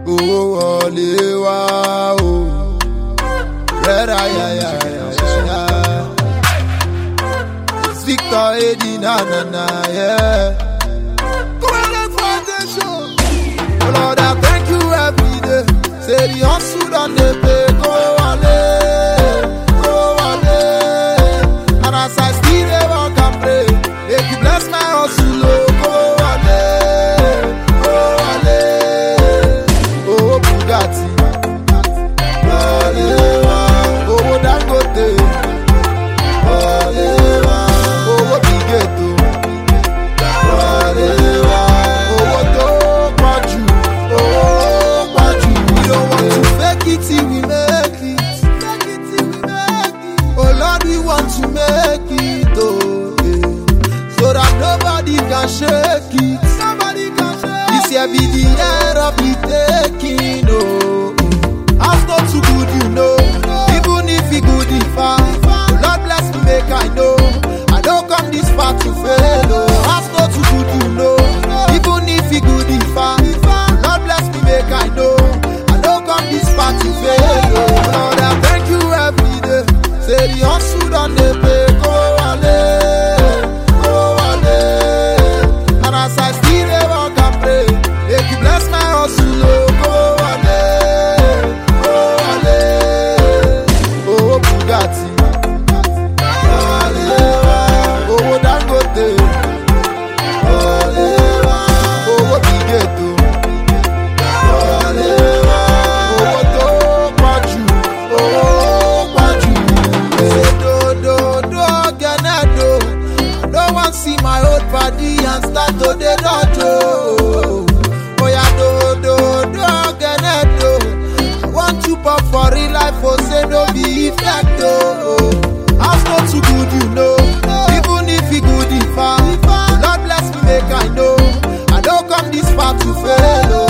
owó wọlé wá o. Rẹ́ra yáyáyáyá. It's Victor Edi na yeah. Coolest foundation. Oh Lord, I thank you every day. Say the hustle done dey pay, go wale. And as I still dey work and pray, make you bless my hustle, oh, go wale. Oh, Bugatti. Wale wa. Oh, Dangote. Wale wa. Oh, Bigeto. Wale wa. Oh, Topaju. Oh, Paju. We don't want to fake it till we make it. Oh Lord, we want to make it, oh, yeah. So that nobody can shake it. This year be the year of the taking, oh. House not too good, you know. Even if it good, if oh Lord bless me, make I know. I don't come this far to fail, oh. House not too good, you know. Even if it good, if Lord bless me, make I know. I don't come this far to fail, oh. Lord, I thank you every day. Say the hustle done dey pay, go wale. And as I still dey work and pray, make you bless my hustle, oh, go wale. Oh, Bugatti. Wale wa. Oh, Dangote. Wale wa. Oh, Bigeto. Wale wa. Oh, Topaju. Oh, Paju. See my old body and start to the dojo. Oh yeah, do again do. I want you pop for real life, oh say no be effect oh. House not too good, you know. Even if it good, if Lord bless me, make I know. I don't come this far to fail.